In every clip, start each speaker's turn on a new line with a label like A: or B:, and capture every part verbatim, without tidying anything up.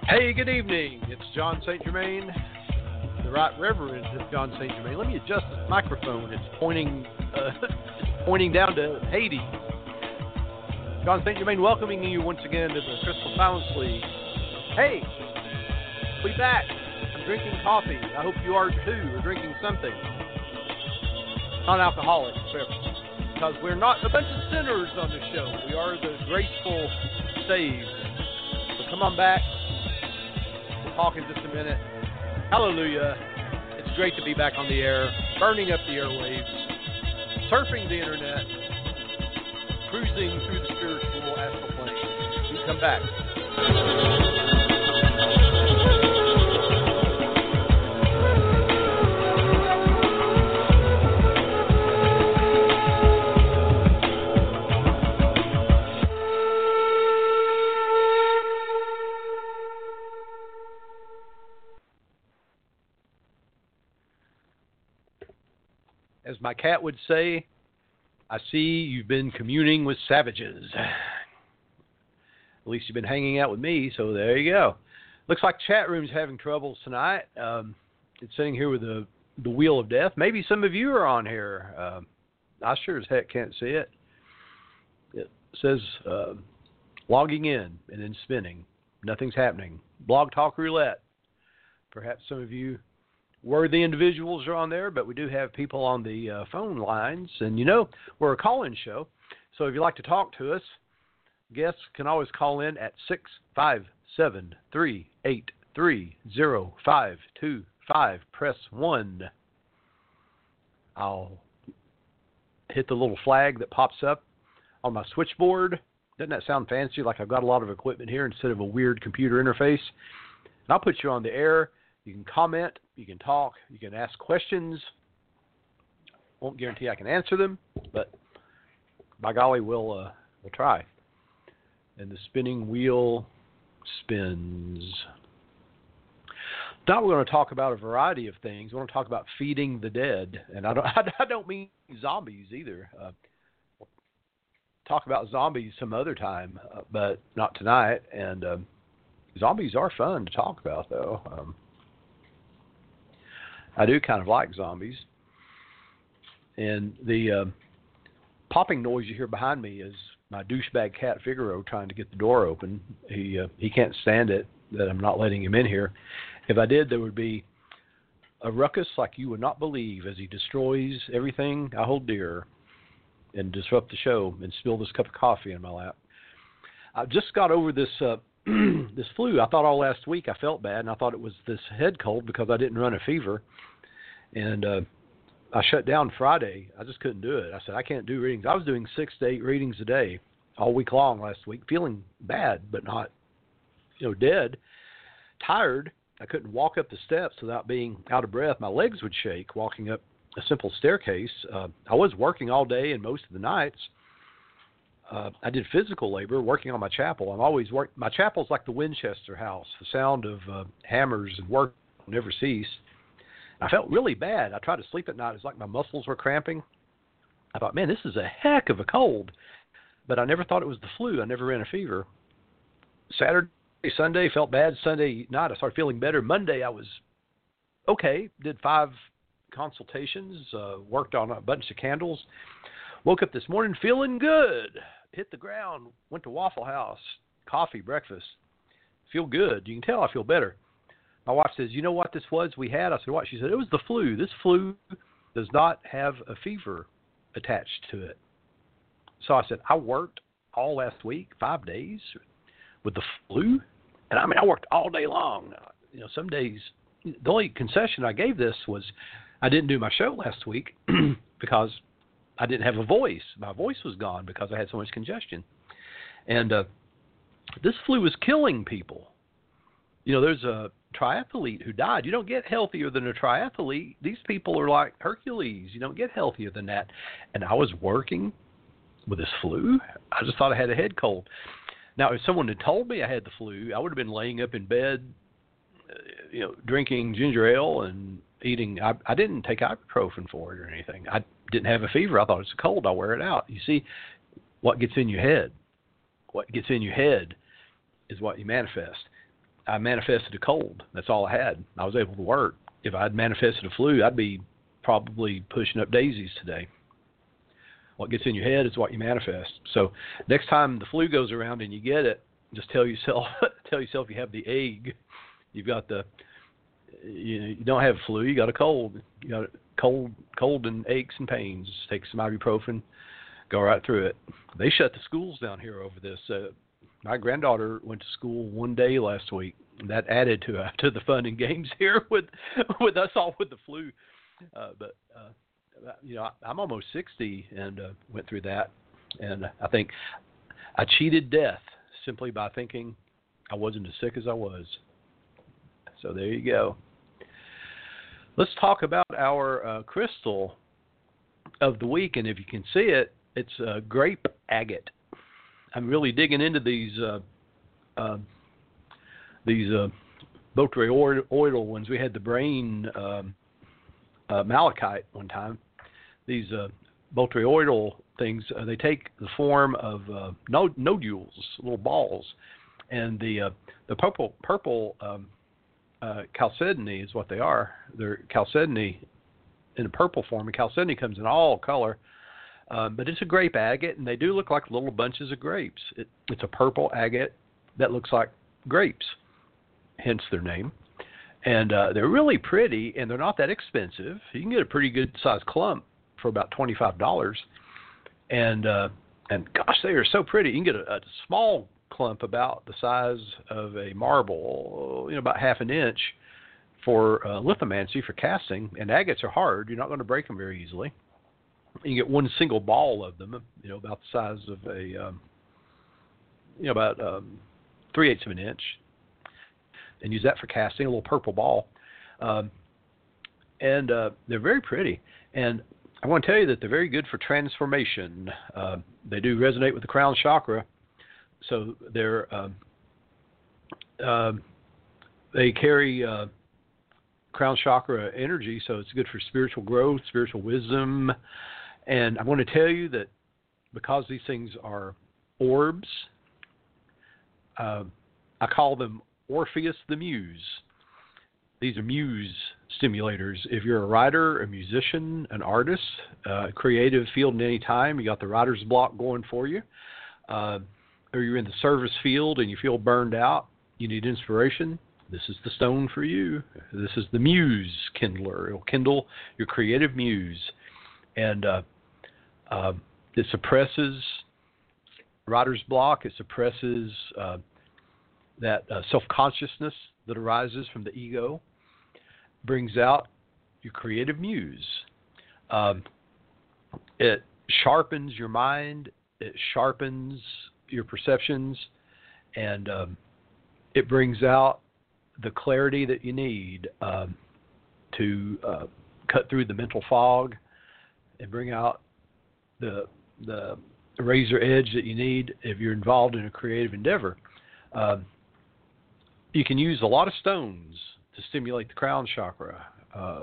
A: Hey, good evening. It's John Saint Germain, the Right Reverend John Saint Germain. Let me adjust this microphone. It's pointing, uh, it's pointing down to Haiti. John Saint Germain welcoming you once again to the Crystal Silence League. Hey, we back. I'm drinking coffee. I hope you are too, or drinking something. Non-alcoholic beverage. Because we're not a bunch of sinners on the show. We are the graceful saved. So come on back. We'll talk in just a minute. Hallelujah. It's great to be back on the air, burning up the airwaves, surfing the internet, cruising through the spiritual astral plane. You come back. As my cat would say, I see you've been communing with savages. At least you've been hanging out with me, so there you go. Looks like chat room's having troubles tonight. Um, it's sitting here with the, the wheel of death. Maybe some of you are on here. Um, I sure as heck can't see it. It says uh, logging in and then spinning. Nothing's happening. Blog Talk Roulette. Perhaps some of you worthy individuals are on there, but we do have people on the uh, phone lines. And, you know, we're a call-in show. So if you'd like to talk to us, guests can always call in at six five seven, three eight three, zero five two five. Press one. I'll hit the little flag that pops up on my switchboard. Doesn't that sound fancy? Like I've got a lot of equipment here instead of a weird computer interface. And I'll put you on the air. You can comment, you can talk, you can ask questions. Won't guarantee I can answer them, but by golly, we'll uh, we'll try. And the spinning wheel spins. Now we're going to talk about a variety of things. We're going to talk about feeding the dead, and I don't I don't mean zombies either. Uh, we'll talk about zombies some other time, uh, but not tonight. And um, zombies are fun to talk about, though. Um, I do kind of like zombies. And the uh, popping noise you hear behind me is my douchebag cat Figaro trying to get the door open. He uh, he can't stand it that I'm not letting him in here. If I did, there would be a ruckus like you would not believe as he destroys everything I hold dear and disrupt the show and spill this cup of coffee in my lap. I just got over this uh, this flu. I thought all last week I felt bad, and I thought it was this head cold because I didn't run a fever. And uh, I shut down Friday. I just couldn't do it. I said, I can't do readings. I was doing six to eight readings a day all week long last week, feeling bad, but not, you know, dead, tired. I couldn't walk up the steps without being out of breath. My legs would shake walking up a simple staircase. Uh, I was working all day and most of the nights. Uh, I did physical labor working on my chapel. I'm always work. My chapel's like the Winchester house. The sound of uh, hammers and work never cease. I felt really bad. I tried to sleep at night. It's like my muscles were cramping. I thought, man, this is a heck of a cold. But I never thought it was the flu. I never ran a fever. Saturday, Sunday, felt bad. Sunday night, I started feeling better. Monday, I was okay. Did five consultations, uh, worked on a bunch of candles. Woke up this morning feeling good. Hit the ground, went to Waffle House, coffee, breakfast. Feel good. You can tell I feel better. My wife says, you know what this was we had? I said, what? She said, it was the flu. This flu does not have a fever attached to it. So I said, I worked all last week, five days, with the flu. And I mean, I worked all day long. You know, some days, the only concession I gave this was I didn't do my show last week because I didn't have a voice. My voice was gone because I had so much congestion. And uh, this flu was killing people. You know, there's a triathlete who died. You don't get healthier than a triathlete. These people are like Hercules. You don't get healthier than that. And I was working with this flu. I just thought I had a head cold. Now, if someone had told me I had the flu, I would have been laying up in bed, uh, you know, drinking ginger ale and eating. I, I didn't take ibuprofen for it or anything. I didn't have a fever. I thought it's a cold. I'll wear it out. You see, what gets in your head, what gets in your head is what you manifest. I manifested a cold. That's all I had. I was able to work. If I had manifested a flu, I'd be probably pushing up daisies today. What gets in your head is what you manifest. So next time the flu goes around and you get it, just tell yourself tell yourself you have the ague. You've got the you, you don't have a flu. You got a cold. You got a cold, cold and aches and pains. Just take some ibuprofen, go right through it. They shut the schools down here over this. Uh, my granddaughter went to school one day last week. That added to uh, to the fun and games here with with us all with the flu. Uh, but uh, you know, I'm almost sixty and uh, went through that, and I think I cheated death simply by thinking I wasn't as sick as I was. So there you go. Let's talk about our uh, crystal of the week, and if you can see it, it's uh, grape agate. I'm really digging into these uh, uh, these uh, botryoidal ones. We had the brain um, uh, malachite one time. These uh, botryoidal things, uh, they take the form of uh, nod- nodules, little balls, and the uh, the purple purple um, uh, chalcedony is what they are. They're chalcedony in a purple form, and chalcedony comes in all color, um, but it's a grape agate, and they do look like little bunches of grapes. It, it's a purple agate that looks like grapes, hence their name. And uh, they're really pretty, and they're not that expensive. You can get a pretty good sized clump for about twenty-five dollars. And uh, and gosh, they are so pretty. You can get a, a small clump about the size of a marble, you know, about half an inch for uh, lithomancy, for casting. And agates are hard. You're not going to break them very easily. You get one single ball of them, you know, about the size of a, um, you know, about um, three-eighths of an inch. And use that for casting, a little purple ball. Um, and uh, they're very pretty. And I want to tell you that they're very good for transformation. Uh, they do resonate with the crown chakra. So they're um, uh, they carry uh, crown chakra energy, so it's good for spiritual growth, spiritual wisdom. And I want to tell you that because these things are orbs, uh, I call them Orpheus the Muse. These are muse stimulators. If you're a writer, a musician, an artist, uh, creative field in any time, you got the writer's block going for you, uh, or you're in the service field and you feel burned out, you need inspiration, this is the stone for you. This is the muse kindler. It'll kindle your creative muse. And uh, uh, it suppresses writer's block. It suppresses uh, that uh, self-consciousness that arises from the ego, brings out your creative muse. Um, it sharpens your mind, it sharpens your perceptions, and um, it brings out the clarity that you need um, to uh, cut through the mental fog and bring out the the razor edge that you need if you're involved in a creative endeavor. Um, You can use a lot of stones to stimulate the crown chakra. Uh,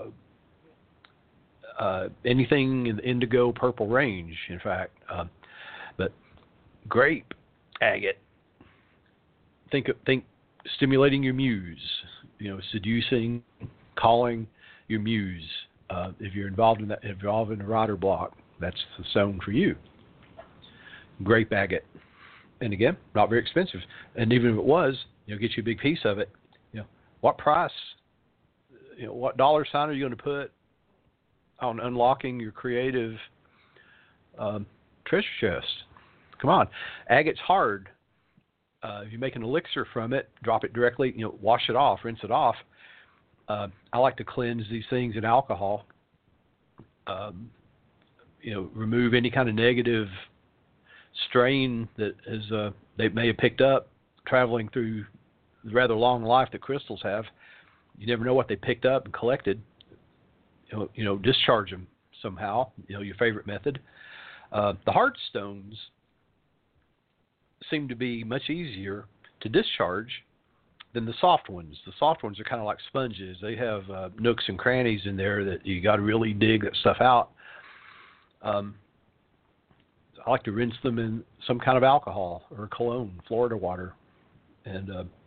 A: uh, anything in the indigo purple range, in fact. Uh, but grape agate. Think think stimulating your muse. You know, seducing, calling your muse. Uh, if you're involved in that, involved in a writer block, that's the stone for you. Grape agate. And again, not very expensive. And even if it was, you know, get you a big piece of it. You know, what price, you know, what dollar sign are you going to put on unlocking your creative um, treasure chest? Come on, agate's hard. Uh, if you're making an elixir from it, drop it directly. You know, wash it off, rinse it off. Uh, I like to cleanse these things in alcohol. Um, you know, remove any kind of negative strain that is uh, they may have picked up traveling through the rather long life that crystals have. You never know what they picked up and collected. You know, you know discharge them somehow. You know, your favorite method. Uh, the hard stones seem to be much easier to discharge than the soft ones. The soft ones are kind of like sponges. They have uh, nooks and crannies in there that you got to really dig that stuff out. Um, I like to rinse them in some kind of alcohol or cologne, Florida water, and uh,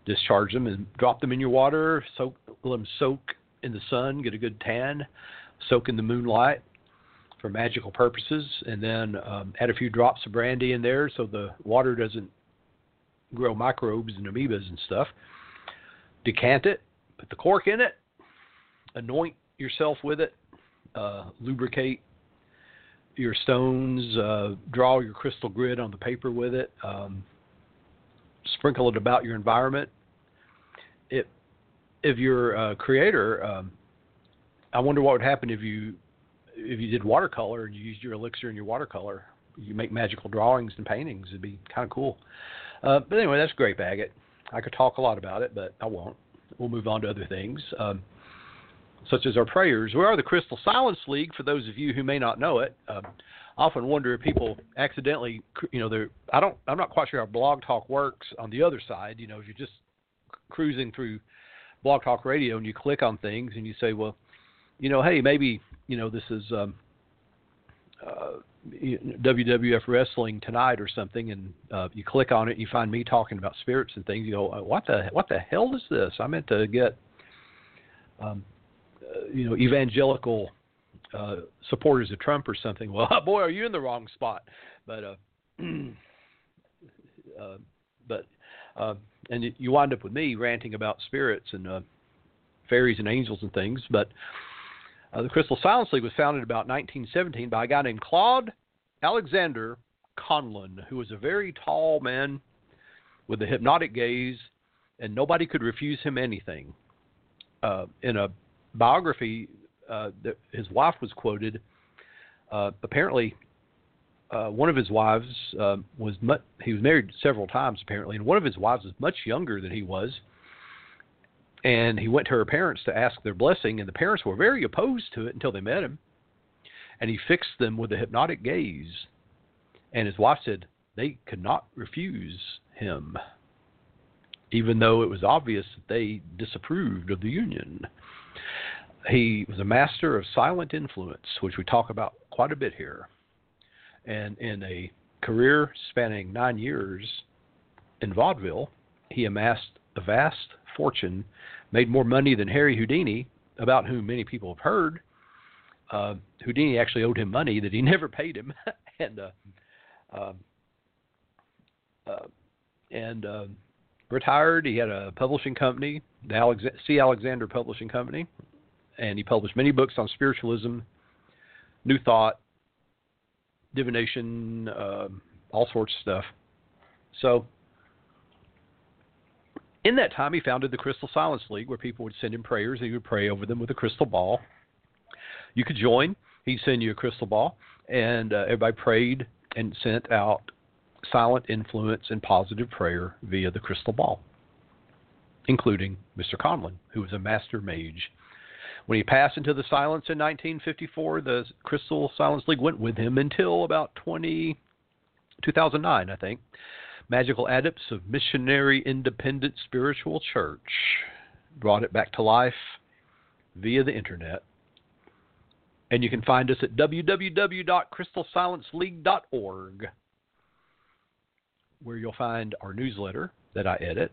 A: discharge them and drop them in your water, soak, let them soak in the sun, get a good tan, soak in the moonlight for magical purposes, and then um, add a few drops of brandy in there so the water doesn't grow microbes and amoebas and stuff. Decant it, put the cork in it, anoint yourself with it, uh, lubricate your stones, uh, draw your crystal grid on the paper with it, um, sprinkle it about your environment. It, if you're a creator, um, I wonder what would happen if you if you did watercolor and you used your elixir in your watercolor. You make magical drawings and paintings. It'd be kind of cool. Uh, but anyway, that's grape agate. I could talk a lot about it, but I won't. We'll move on to other things, um, such as our prayers. We are the Crystal Silence League, for those of you who may not know it. Um, I often wonder if people accidentally, you know, they're, I don't, I'm not quite sure how Blog Talk works on the other side. You know, if you're just cruising through Blog Talk Radio and you click on things and you say, well, you know, hey, maybe, you know, this is um, uh, W W F Wrestling Tonight or something, and uh, you click on it and you find me talking about spirits and things. You go, what the what the hell is this? I meant to get, um, uh, you know, evangelical uh, supporters of Trump or something. Well, boy, are you in the wrong spot. But, uh, uh, but, uh, and you wind up with me ranting about spirits and uh, fairies and angels and things, but. Uh, the Crystal Silence League was founded about nineteen seventeen by a guy named Claude Alexander Conlon, who was a very tall man with a hypnotic gaze, and nobody could refuse him anything. Uh, in a biography, uh, that his wife was quoted. Uh, apparently, uh, one of his wives uh, was much, he was married several times apparently, and one of his wives was much younger than he was. And he went to her parents to ask their blessing, and the parents were very opposed to it until they met him. And he fixed them with a hypnotic gaze. And his wife said they could not refuse him, even though it was obvious that they disapproved of the union. He was a master of silent influence, which we talk about quite a bit here. And in a career spanning nine years in vaudeville, he amassed a vast fortune, made more money than Harry Houdini, about whom many people have heard. Uh, Houdini actually owed him money that he never paid him, and uh, uh, uh, and uh, retired. He had a publishing company, the Alex- C. Alexander Publishing Company, and he published many books on spiritualism, New Thought, divination, uh, all sorts of stuff. So. In that time, he founded the Crystal Silence League, where people would send him prayers, and he would pray over them with a crystal ball. You could join. He'd send you a crystal ball, and uh, everybody prayed and sent out silent influence and positive prayer via the crystal ball, including Mister Conlon, who was a master mage. When he passed into the silence in nineteen fifty-four, the Crystal Silence League went with him until about twenty, two thousand nine, I think. Magical Adepts of Missionary Independent Spiritual Church brought it back to life via the internet. And you can find us at w w w dot crystal silence league dot org, where you'll find our newsletter that I edit,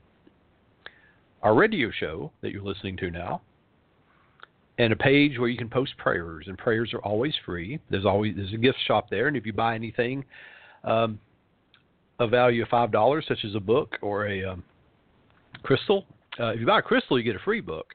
A: our radio show that you're listening to now, and a page where you can post prayers. And prayers are always free. There's always there's a gift shop there, and if you buy anything, um, a value of five dollars, such as a book or a um, crystal. Uh, if you buy a crystal, you get a free book.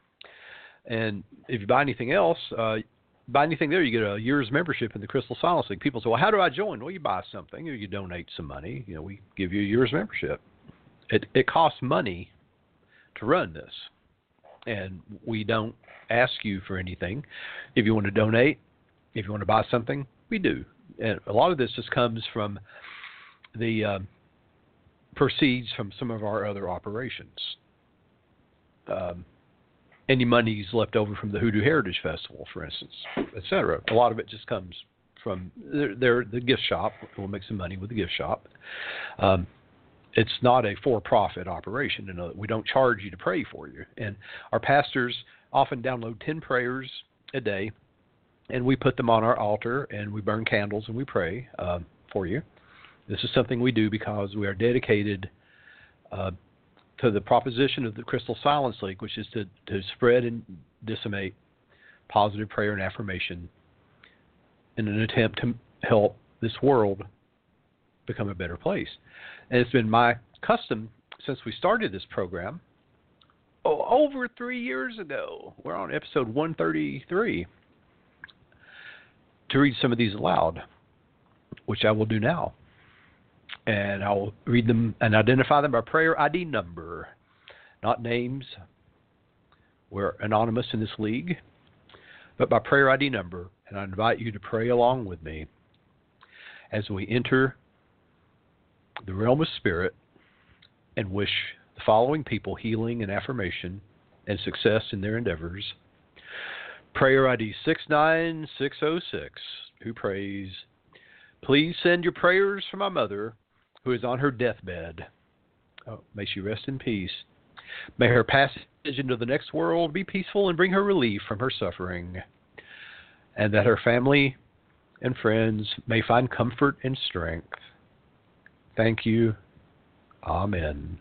A: And if you buy anything else, uh, buy anything there, you get a year's membership in the Crystal Silence League. People say, well, how do I join? Well, you buy something or you donate some money. You know, we give you a year's membership. It, it costs money to run this. And we don't ask you for anything. If you want to donate, if you want to buy something, we do. And a lot of this just comes from the uh, proceeds from some of our other operations. Um, any monies left over from the Hoodoo Heritage Festival, for instance, et cetera. A lot of it just comes from their, their, the gift shop. We'll make some money with the gift shop. Um, it's not a for-profit operation. You know, we don't charge you to pray for you. And our pastors often download ten prayers a day, and we put them on our altar, and we burn candles, and we pray uh, for you. This is something we do because we are dedicated uh, to the proposition of the Crystal Silence League, which is to, to spread and disseminate positive prayer and affirmation in an attempt to help this world become a better place. And it's been my custom since we started this program, oh, over three years ago, we're on episode one thirty-three, to read some of these aloud, which I will do now. And I'll read them and identify them by prayer I D number, not names. We're anonymous in this league, but by prayer I D number. And I invite you to pray along with me as we enter the realm of spirit and wish the following people healing and affirmation and success in their endeavors. Prayer I D six nine six zero six, who prays, please send your prayers for my mother, who is on her deathbed. Oh, may she rest in peace. May her passage into the next world be peaceful and bring her relief from her suffering, and that her family and friends may find comfort and strength. Thank you. Amen.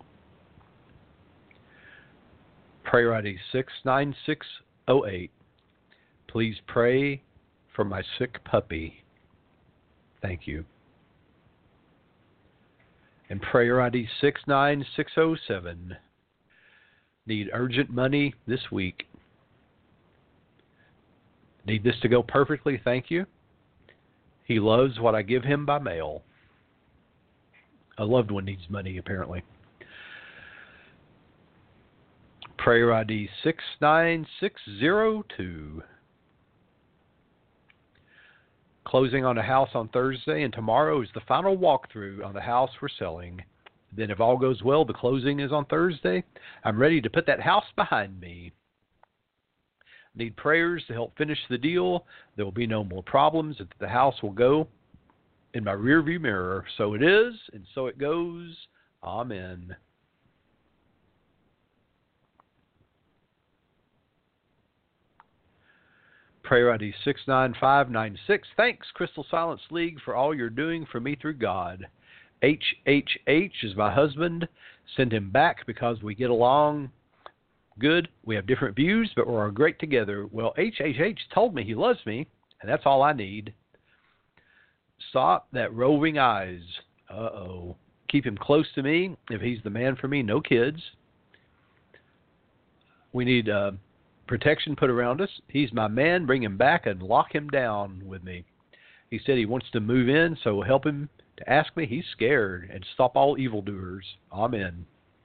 A: Prayer I D six nine six zero eight. Please pray for my sick puppy. Thank you. And prayer I D six nine six zero seven. Need urgent money this week. Need this to go perfectly, thank you. He loves what I give him by mail. A loved one needs money, apparently. Prayer I D six nine six zero two. Closing on a house on Thursday, and tomorrow is the final walkthrough on the house we're selling. Then if all goes well, the closing is on Thursday. I'm ready to put that house behind me. Need prayers to help finish the deal. There will be no more problems. The house will go in my rearview mirror. So it is, and so it goes. Amen. Prayer I D six nine five nine six. Thanks, Crystal Silence League, for all you're doing for me through God. H H H is my husband. Send him back because we get along good. We have different views, but we're great together. Well, H H H told me he loves me, and that's all I need. Stop that roving eyes. Uh-oh. Keep him close to me if he's the man for me. No kids. We need uh, protection put around us. He's my man. Bring him back and lock him down with me. He said he wants to move in, so we'll help him to ask me. He's scared. And stop all evildoers. Amen.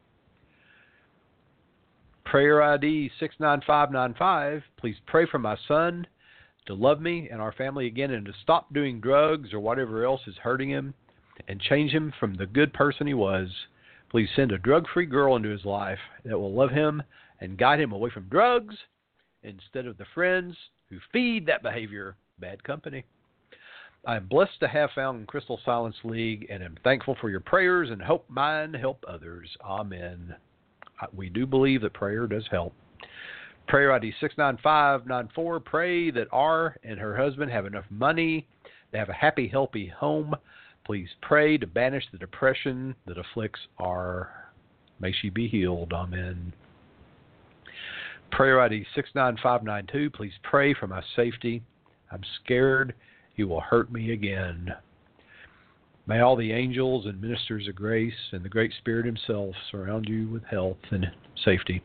A: Prayer I D six nine five nine five. Please pray for my son to love me and our family again and to stop doing drugs or whatever else is hurting him and change him from the good person he was. Please send a drug-free girl into his life that will love him and guide him away from drugs instead of the friends who feed that behavior. Bad company. I am blessed to have found Crystal Silence League and am thankful for your prayers and hope mine help others. Amen. We do believe that prayer does help. Prayer I D six nine five nine four. Pray that R and her husband have enough money to have a happy, healthy home. Please pray to banish the depression that afflicts R. May she be healed. Amen. Prayer I D six nine five nine two. Please pray for my safety. I'm scared he will hurt me again. May all the angels and ministers of grace and the Great Spirit himself surround you with health and safety.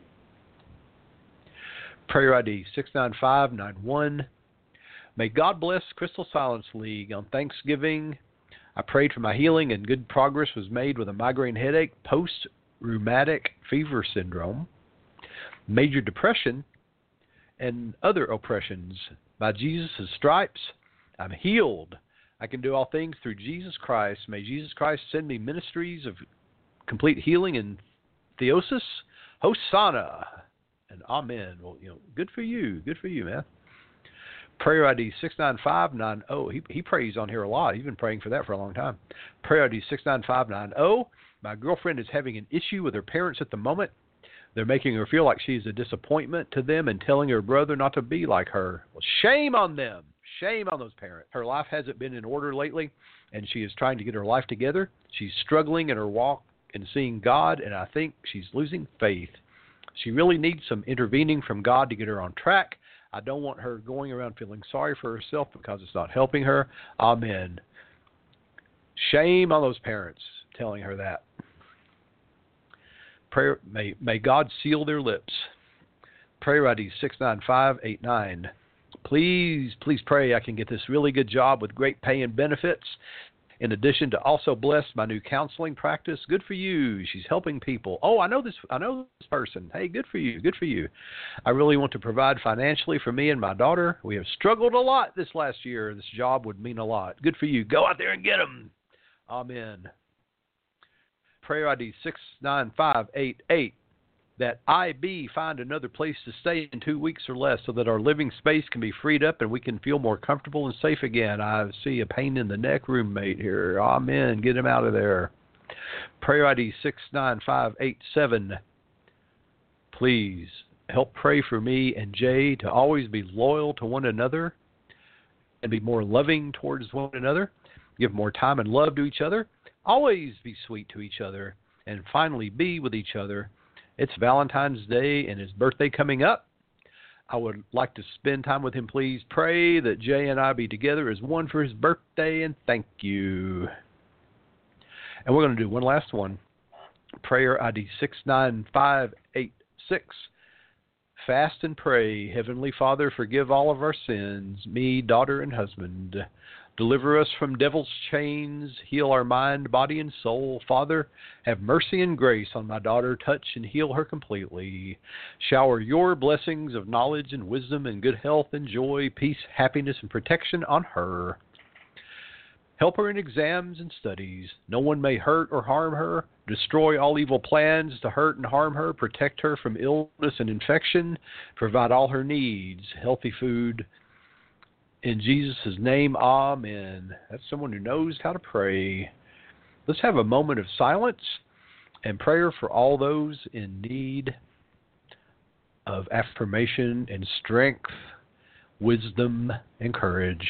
A: Prayer I D six nine five nine one. May God bless Crystal Silence League. On Thanksgiving, I prayed for my healing and good progress was made with a migraine headache, post-rheumatic fever syndrome, major depression, and other oppressions. By Jesus' stripes, I'm healed. I can do all things through Jesus Christ. May Jesus Christ send me ministries of complete healing and theosis. Hosanna and amen. Well, you know, good for you. Good for you, man. Prayer I D six nine five nine zero. He, he prays on here a lot. He's been praying for that for a long time. Prayer I D six nine five nine zero. My girlfriend is having an issue with her parents at the moment. They're making her feel like she's a disappointment to them and telling her brother not to be like her. Well, shame on them. Shame on those parents. Her life hasn't been in order lately, and she is trying to get her life together. She's struggling in her walk and seeing God, and I think she's losing faith. She really needs some intervening from God to get her on track. I don't want her going around feeling sorry for herself because it's not helping her. Amen. Shame on those parents telling her that. Prayer, may, may God seal their lips. Prayer I D six nine five eight nine. Please, please pray I can get this really good job with great pay and benefits. In addition to also bless my new counseling practice. Good for you. She's helping people. Oh, I know this. I know this person. Hey, good for you. Good for you. I really want to provide financially for me and my daughter. We have struggled a lot this last year. This job would mean a lot. Good for you. Go out there and get them. Amen. Prayer I D six nine five eight eight. That I B find another place to stay in two weeks or less so that our living space can be freed up and we can feel more comfortable and safe again. I see a pain in the neck roommate here. Amen. Get him out of there. Prayer I D six nine five eight seven. Please help pray for me and Jay to always be loyal to one another and be more loving towards one another. Give more time and love to each other. Always be sweet to each other. And finally, be with each other. It's Valentine's Day and his birthday coming up. I would like to spend time with him, please. Pray that Jay and I be together as one for his birthday, and thank you. And we're going to do one last one. Prayer I D six nine five eight six. Fast and pray. Heavenly Father, forgive all of our sins, me, daughter, and husband. Deliver us from devil's chains. Heal our mind, body, and soul. Father, have mercy and grace on my daughter. Touch and heal her completely. Shower your blessings of knowledge and wisdom and good health and joy, peace, happiness, and protection on her. Help her in exams and studies. No one may hurt or harm her. Destroy all evil plans to hurt and harm her. Protect her from illness and infection. Provide all her needs. Healthy food. In Jesus' name, amen. That's someone who knows how to pray. Let's have a moment of silence and prayer for all those in need of affirmation and strength, wisdom, and courage.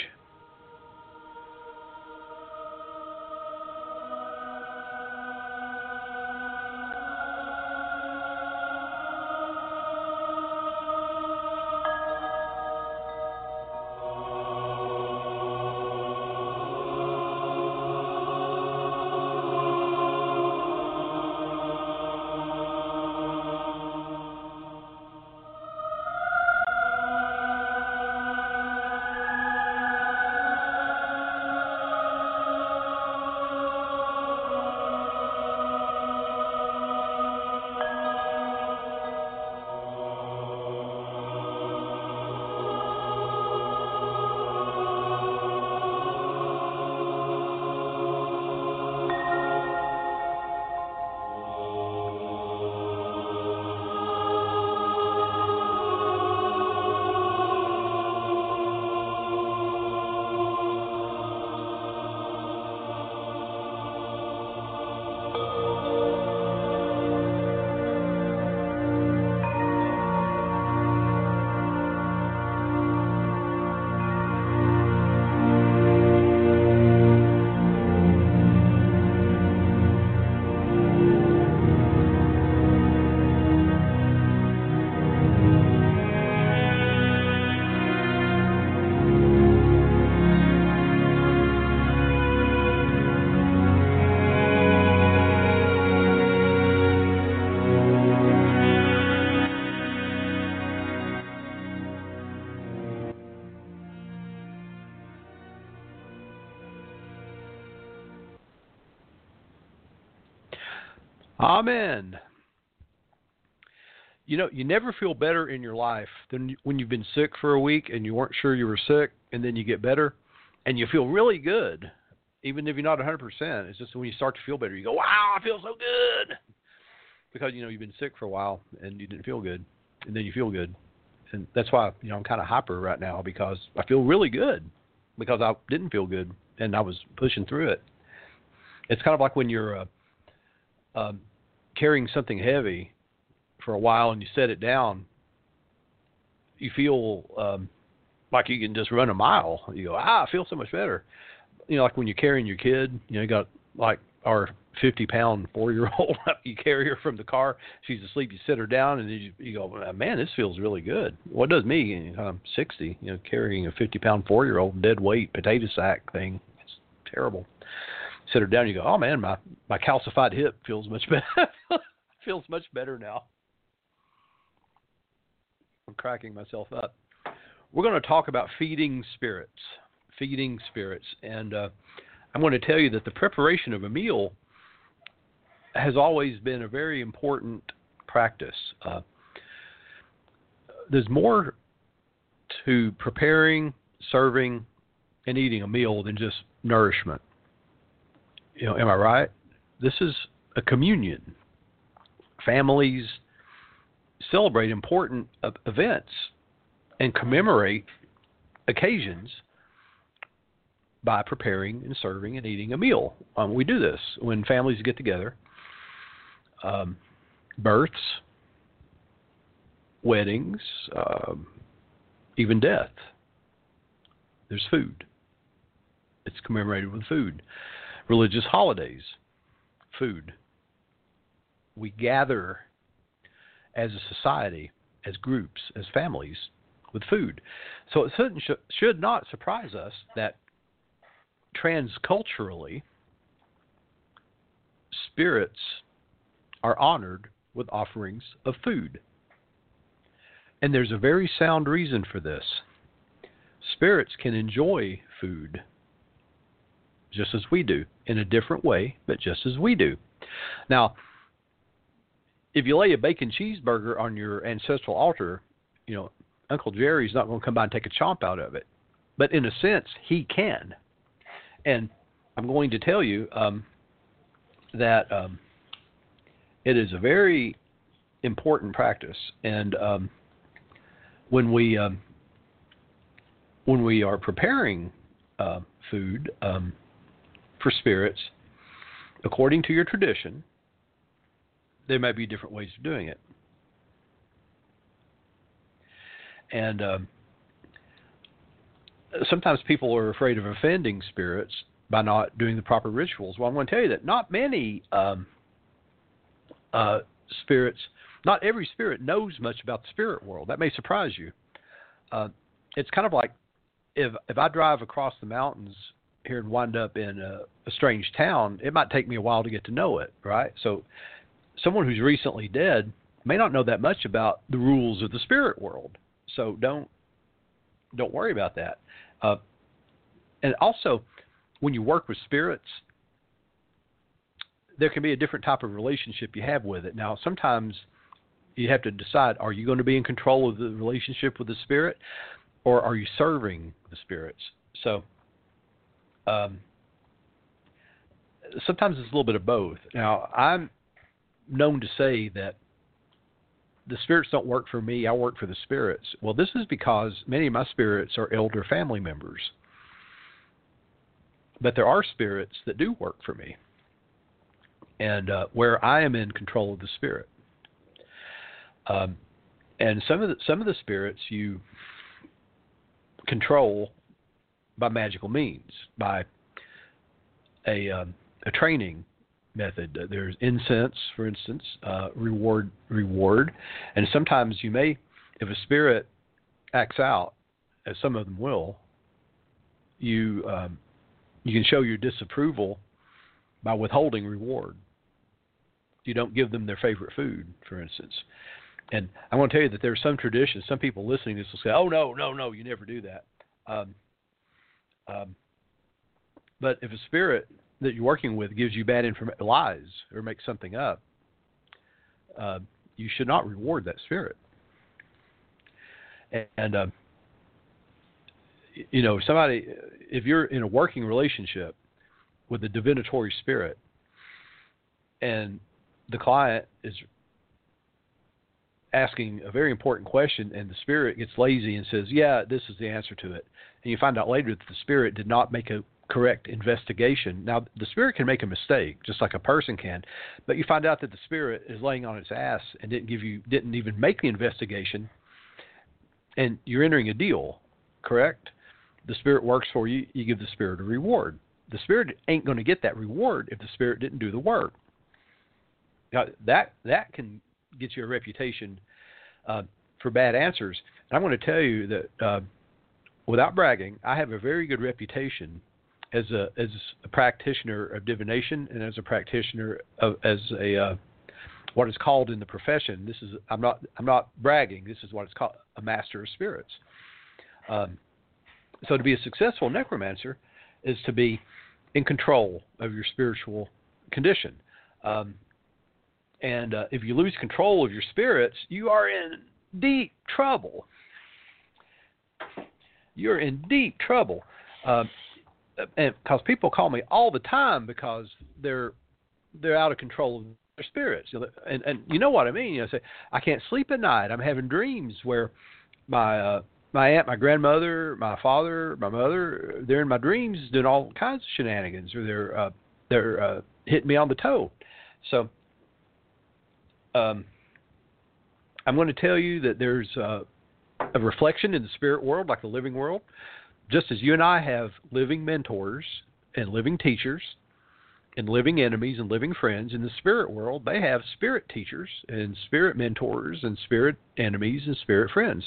A: Amen. You know, you never feel better in your life than when you've been sick for a week and you weren't sure you were sick, and then you get better and you feel really good, even if you're not one hundred percent. It's just when you start to feel better, you go, wow, I feel so good. Because, you know, you've been sick for a while and you didn't feel good, and then you feel good. And that's why, you know, I'm kind of hyper right now, because I feel really good because I didn't feel good and I was pushing through it. It's kind of like when you're uh, um, carrying something heavy for a while and you set it down, you feel um, like you can just run a mile. You go, ah, I feel so much better. You know, like when you're carrying your kid, you know, you got like our fifty pound four year old. You carry her from the car. She's asleep. You sit her down, and you, you go, man, this feels really good. What does me? I'm sixty. You know, carrying a fifty pound four year old dead weight potato sack thing. It's terrible. Sit her down. You go, oh man, my my calcified hip feels much better. feels much better now. I'm cracking myself up. We're going to talk about feeding spirits. Feeding spirits, and uh, I'm going to tell you that the preparation of a meal has always been a very important practice. Uh, there's more to preparing, serving, and eating a meal than just nourishment. You know, am I right? This is a communion. Families celebrate important uh, events and commemorate occasions by preparing and serving and eating a meal. Um, we do this when families get together. Um, births, weddings, um, even death. There's food. It's commemorated with food. Religious holidays, food. We gather as a society, as groups, as families, with food. So it sh- should not surprise us that transculturally, spirits are honored with offerings of food. And there's a very sound reason for this. Spirits can enjoy food just as we do, in a different way, but just as we do. Now, if you lay a bacon cheeseburger on your ancestral altar, you know, Uncle Jerry's not going to come by and take a chomp out of it. But in a sense, he can. And I'm going to tell you um, that um, it is a very important practice. And um, when we um, when we are preparing uh, food um, for spirits, according to your tradition, there might be different ways of doing it. And um, sometimes people are afraid of offending spirits by not doing the proper rituals. Well, I'm going to tell you that not many um, uh, spirits, not every spirit knows much about the spirit world. That may surprise you. Uh, it's kind of like if if I drive across the mountains here and wind up in a, a strange town, it might take me a while to get to know it, right? So someone who's recently dead may not know that much about the rules of the spirit world. So don't don't worry about that. Uh, and also, when you work with spirits, there can be a different type of relationship you have with it. Now, sometimes you have to decide, are you going to be in control of the relationship with the spirit, or are you serving the spirits? So um, sometimes it's a little bit of both. Now, I'm known to say that the spirits don't work for me, I work for the spirits. Well, this is because many of my spirits are elder family members. But there are spirits that do work for me, and uh, where I am in control of the spirit. Um, and some of the, some of the spirits you control by magical means, by a um, a training method. Uh, there's incense, for instance, uh, reward reward, and sometimes you may, if a spirit acts out, as some of them will, you um, you can show your disapproval by withholding reward. You don't give them their favorite food, for instance. And I want to tell you that there are some traditions, some people listening to this will say, oh, no, no, no, you never do that. Um, um, but if a spirit that you're working with gives you bad information, lies, or makes something up, uh, you should not reward that spirit. And, and uh, you know, somebody, if you're in a working relationship with a divinatory spirit, and the client is asking a very important question, and the spirit gets lazy and says, yeah, this is the answer to it, and you find out later that the spirit did not make a correct investigation. Now, the spirit can make a mistake, just like a person can, but you find out that the spirit is laying on its ass and didn't give you, didn't even make the investigation, and you're entering a deal, correct? The spirit works for you, you give the spirit a reward. the spirit ain't going to get that reward if the spirit didn't do the work. Now, that that can get you a reputation uh, for bad answers. And I'm going to tell you that, uh, without bragging, I have a very good reputation as a as a practitioner of divination and as a practitioner of as a uh, what is called in the profession. This is I'm not I'm not bragging. This is what it's called, a master of spirits. Um, so to be a successful necromancer is to be in control of your spiritual condition. Um, and uh, if you lose control of your spirits, you are in deep trouble. You're in deep trouble. Uh, and because people call me all the time because they're they're out of control of their spirits. You know, and, and you know what I mean. You know, say, I can't sleep at night. I'm having dreams where my uh, my aunt, my grandmother, my father, my mother, they're in my dreams doing all kinds of shenanigans, or they're uh, they're uh, hitting me on the toe. So um, I'm going to tell you that there's uh, a reflection in the spirit world, like the living world, just as you and I have living mentors and living teachers and living enemies and living friends. In the spirit world, they have spirit teachers and spirit mentors and spirit enemies and spirit friends.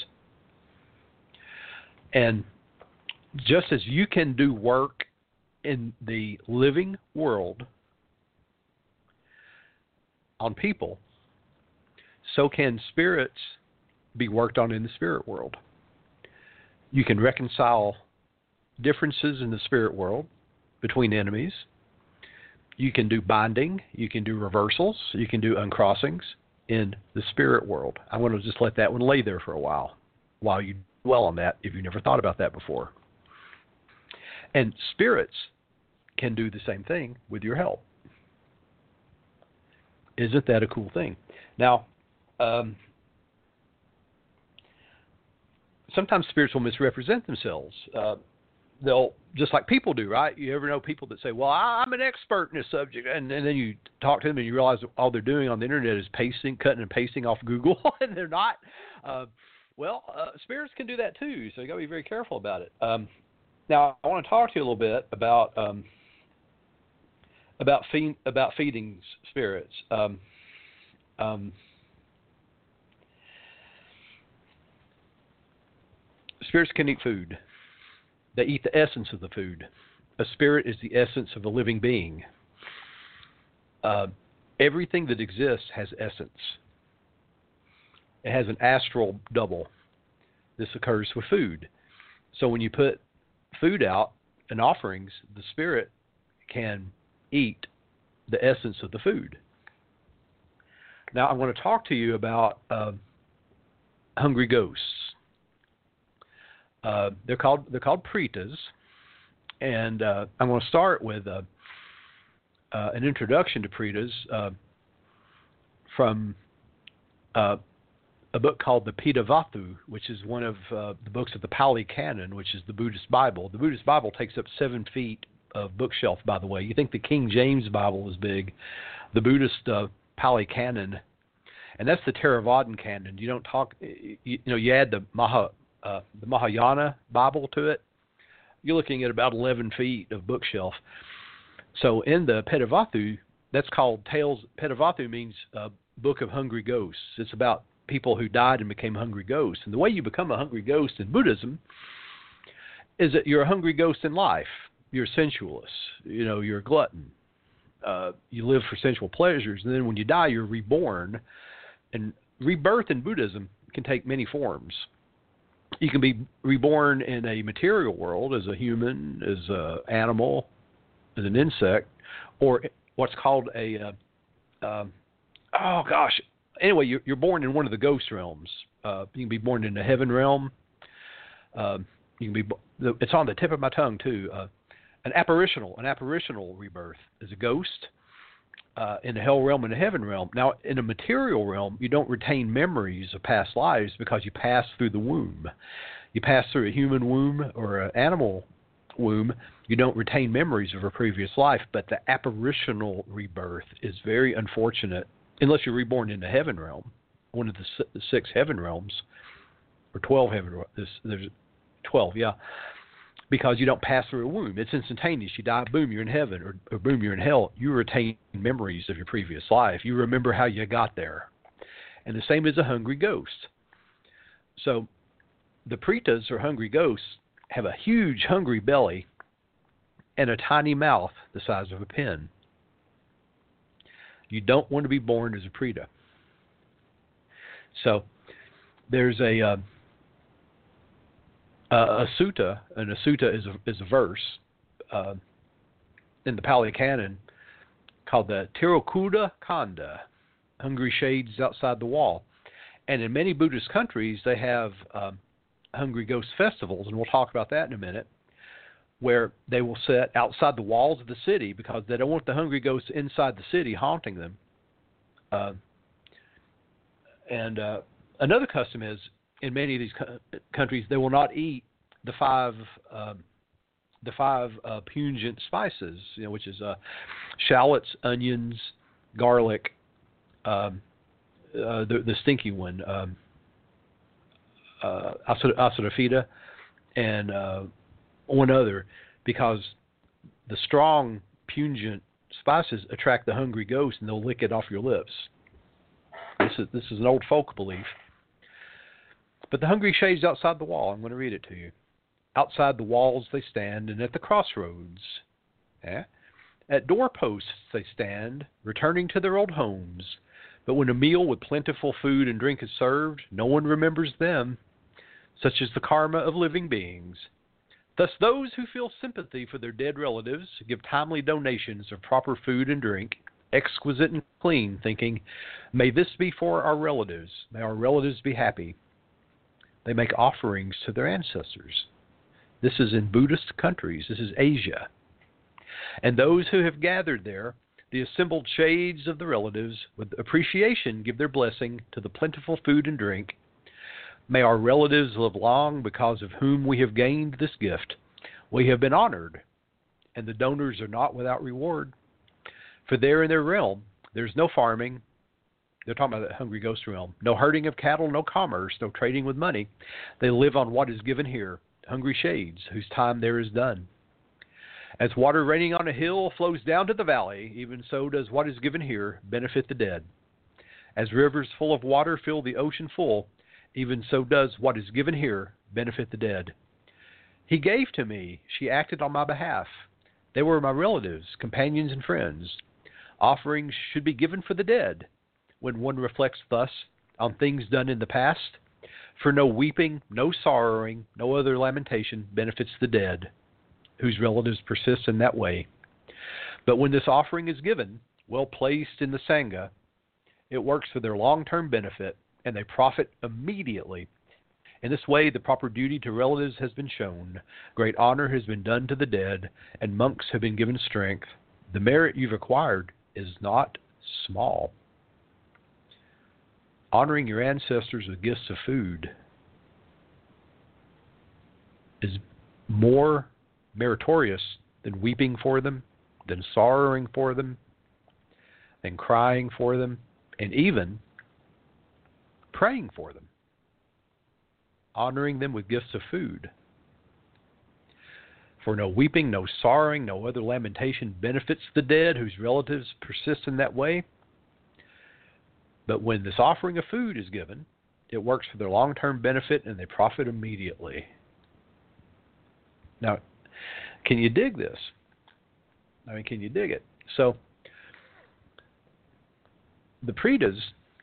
A: And just as you can do work in the living world on people, so can spirits be worked on in the spirit world. You can reconcile differences in the spirit world between enemies. You can do binding. You can do reversals. You can do uncrossings in the spirit world. I want to just let that one lay there for a while, while you dwell on that if you never thought about that before. And spirits can do the same thing with your help. Isn't that a cool thing? Now, um, sometimes spirits will misrepresent themselves. Uh, they'll, just like people do, right? You ever know people that say, well, I'm an expert in this subject, and, and then you talk to them and you realize all they're doing on the internet is pasting, cutting and pasting off Google, and they're not. Uh, well, uh, spirits can do that too, so you got to be very careful about it. Um, now, I want to talk to you a little bit about um, about feed, about feeding spirits. Um, um, Spirits can eat food. They eat the essence of the food. A spirit is the essence of a living being. Uh, everything that exists has essence. It has an astral double. This occurs with food. So when you put food out and offerings, the spirit can eat the essence of the food. Now I'm going to talk to you about uh, hungry ghosts. Uh, they're called they're called pretas, and uh, I'm going to start with uh, uh, an introduction to pretas uh, from uh, a book called the Pitavathu, which is one of uh, the books of the Pali Canon, which is the Buddhist Bible. The Buddhist Bible takes up seven feet of bookshelf, by the way. You think the King James Bible is big. The Buddhist uh, Pali Canon, and that's the Theravadan Canon. You don't talk, you, you know, you add the Maha, uh, the Mahayana Bible to it, you're looking at about eleven feet of bookshelf. So in the Pitavathu, that's called Tales. Pitavathu means uh, Book of Hungry Ghosts. It's about people who died and became hungry ghosts. And the way you become a hungry ghost in Buddhism is that you're a hungry ghost in life. You're a sensualist. You know, you're a glutton. Uh, you live for sensual pleasures. And then when you die, you're reborn. And rebirth in Buddhism can take many forms. You can be reborn in a material world as a human, as an animal, as an insect, or what's called a, uh, uh, oh gosh, anyway, you're, you're born in one of the ghost realms. Uh, you can be born in the heaven realm. Uh, you can be. It's on the tip of my tongue too. Uh, an apparitional, an apparitional rebirth is a ghost uh, in the hell realm and the heaven realm. Now, in the material realm, you don't retain memories of past lives because you pass through the womb. You pass through a human womb or an animal womb. You don't retain memories of a previous life. But the apparitional rebirth is very unfortunate. Unless you're reborn in the heaven realm, one of the six heaven realms, or twelve heaven realms. There's twelve, yeah. because you don't pass through a womb. It's instantaneous. You die, boom, you're in heaven, or, or boom, you're in hell. You retain memories of your previous life. You remember how you got there. And the same as a hungry ghost. So the pretas, or hungry ghosts, have a huge hungry belly and a tiny mouth the size of a pin. You don't want to be born as a preta. So there's a uh, a sutta, and a sutta is a, is a verse uh, in the Pali Canon called the Tirukuda Kanda, hungry shades outside the wall. And in many Buddhist countries, they have um, hungry ghost festivals, and we'll talk about that in a minute, where they will sit outside the walls of the city because they don't want the hungry ghosts inside the city haunting them. Uh, and uh, another custom is, in many of these co- countries, they will not eat the five uh, the five uh, pungent spices, you know, which is uh, shallots, onions, garlic, um, uh, the, the stinky one, um, uh, asafoetida, and uh, one other, because the strong, pungent spices attract the hungry ghost, and they'll lick it off your lips. This is this is an old folk belief. But the hungry shades outside the wall, I'm going to read it to you. Outside the walls they stand, and at the crossroads. Eh? At doorposts they stand, returning to their old homes. But when a meal with plentiful food and drink is served, no one remembers them. Such is the karma of living beings. Thus those who feel sympathy for their dead relatives give timely donations of proper food and drink, exquisite and clean, thinking, may this be for our relatives, may our relatives be happy. They make offerings to their ancestors. This is in Buddhist countries. This is Asia. And those who have gathered there, the assembled shades of the relatives, with appreciation give their blessing to the plentiful food and drink. May our relatives live long, because of whom we have gained this gift. We have been honored, and the donors are not without reward. For there in their realm, there's no farming. They're talking about the hungry ghost realm. No herding of cattle, no commerce, no trading with money. They live on what is given here, hungry shades, whose time there is done. As water raining on a hill flows down to the valley, even so does what is given here benefit the dead. As rivers full of water fill the ocean full, even so does what is given here benefit the dead. He gave to me, she acted on my behalf. They were my relatives, companions, and friends. Offerings should be given for the dead, when one reflects thus on things done in the past. For no weeping, no sorrowing, no other lamentation benefits the dead, whose relatives persist in that way. But when this offering is given, well placed in the Sangha, it works for their long-term benefit, and they profit immediately. In this way, the proper duty to relatives has been shown, great honor has been done to the dead, and monks have been given strength. The merit you've acquired is not small. Honoring your ancestors with gifts of food is more meritorious than weeping for them, than sorrowing for them, than crying for them, and even praying for them. Honoring them with gifts of food. For no weeping, no sorrowing, no other lamentation benefits the dead, whose relatives persist in that way. But when this offering of food is given, it works for their long-term benefit, and they profit immediately. Now, can you dig this? I mean, can you dig it? So, the pretas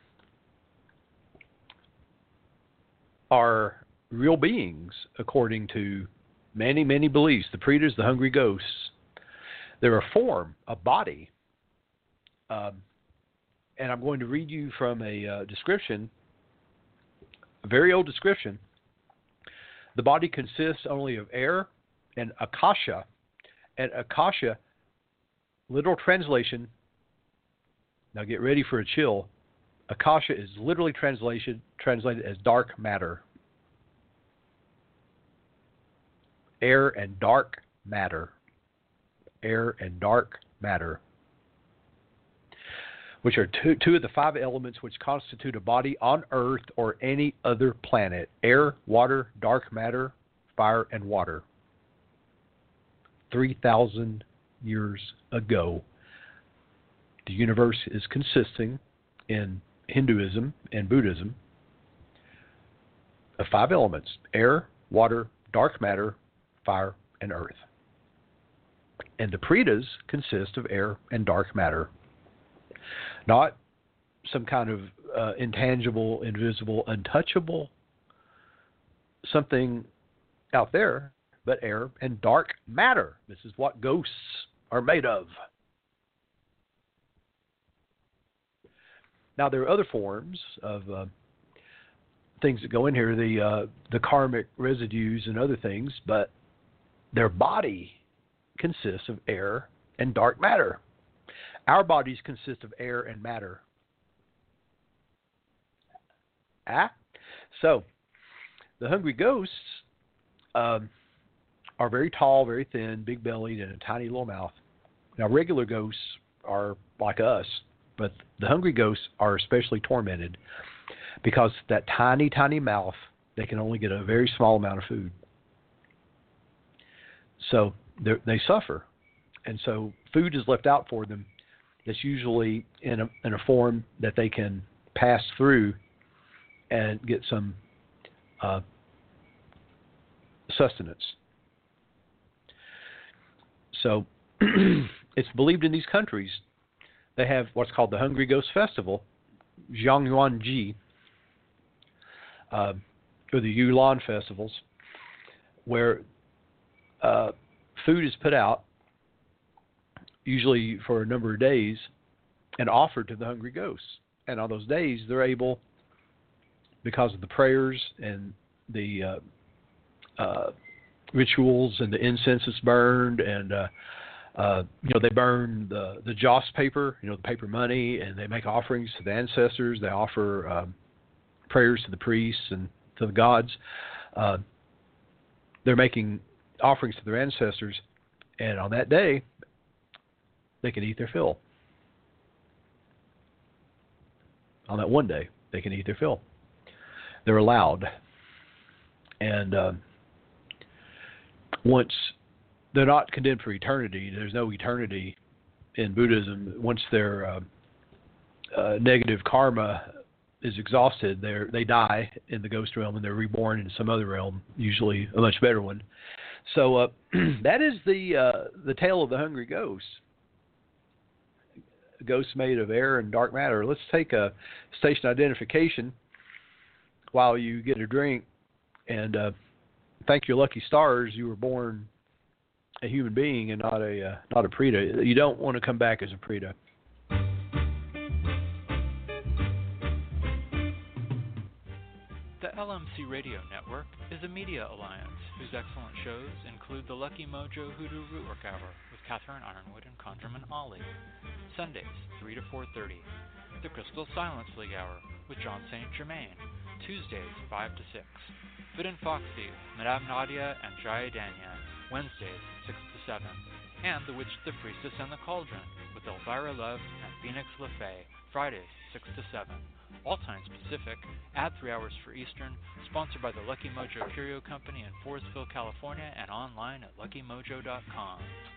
A: are real beings, according to many, many beliefs. The pretas, the hungry ghosts, they're a form, a body. Um, and I'm going to read you from a uh, description, a very old description. The body consists only of air and akasha. And akasha, literal translation, now get ready for a chill. Akasha is literally translation, translated as dark matter. Air and dark matter. Air and dark matter. Which are two, two of the five elements which constitute a body on Earth or any other planet. Air, water, dark matter, fire, and water. three thousand years ago. The universe is consisting in Hinduism and Buddhism of five elements: air, water, dark matter, fire, and earth. And the Pretas consist of air and dark matter. Not some kind of uh, intangible, invisible, untouchable, something out there, but air and dark matter. This is what ghosts are made of. Now, there are other forms of uh, things that go in here, the uh, the karmic residues and other things, but their body consists of air and dark matter. Our bodies consist of air and matter. Ah? So, the hungry ghosts um, are very tall, very thin, big-bellied, and a tiny little mouth. Now, regular ghosts are like us, but the hungry ghosts are especially tormented because that tiny, tiny mouth, they can only get a very small amount of food. So they suffer. And so food is left out for them that's usually in a, in a form that they can pass through and get some uh, sustenance. So it's believed in these countries they have what's called the Hungry Ghost Festival, Zhangyuanji, uh, or the Yulan festivals, where uh, food is put out, usually for a number of days, and offered to the hungry ghosts. And on those days, they're able, because of the prayers and the uh, uh, rituals and the incense that's burned, and uh, uh, you know, they burn the the joss paper, you know, the paper money, and they make offerings to the ancestors. They offer um, prayers to the priests and to the gods. Uh, they're making offerings to their ancestors, and on that day, they can eat their fill. On that one day, they can eat their fill. They're allowed. And uh, once they're not condemned for eternity, there's no eternity in Buddhism. Once their uh, uh, negative karma is exhausted, they they die in the ghost realm and they're reborn in some other realm, usually a much better one. So uh, that is the uh, the tale of the hungry ghost. Ghosts made of air and dark matter. Let's take a station identification while you get a drink, and uh, thank your lucky stars you were born a human being and not a uh, not a Preta. You don't want to come back as a Preta.
B: The L M C Radio Network is a media alliance whose excellent shows include the Lucky Mojo Hoodoo Rootwork Hour with Catherine Ironwood and Conjurman Ollie, Sundays three to four thirty, the Crystal Silence League Hour with John Saint Germain, Tuesdays five to six, Fit and Foxy, Madame Nadia and Jaya Danyan, Wednesdays six to seven, and The Witch, the Priestess, and the Cauldron with Elvira Love and Phoenix LaFay, Fridays six to seven. All times Pacific, add three hours for Eastern, sponsored by the Lucky Mojo Curio Company in Forestville, California, and online at lucky mojo dot com.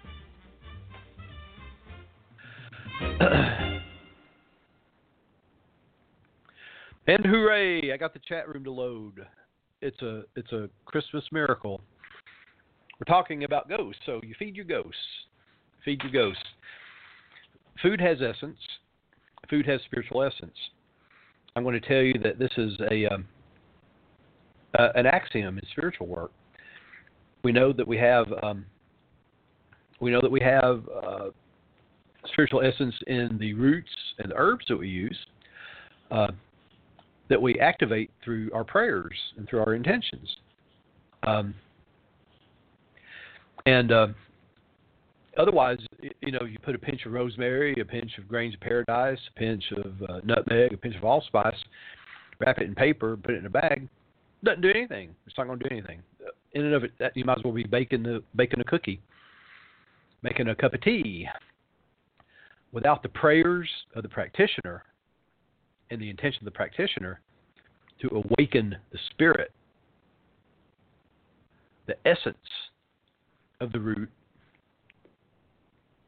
A: And hooray! I got the chat room to load. It's a it's a Christmas miracle. We're talking about ghosts, so you feed your ghosts. Feed your ghosts. Food has essence. Food has spiritual essence. I'm going to tell you that this is a um, uh, an axiom in spiritual work. We know that we have um, we know that we have uh, spiritual essence in the roots and the herbs that we use, uh, that we activate through our prayers and through our intentions. Um, and uh, otherwise, you know, you put a pinch of rosemary, a pinch of grains of paradise, a pinch of uh, nutmeg, a pinch of allspice, wrap it in paper, put it in a bag. Doesn't do anything. It's not going to do anything. In and of it, that, you might as well be baking the baking a cookie, making a cup of tea. Without the prayers of the practitioner and the intention of the practitioner to awaken the spirit, the essence of the root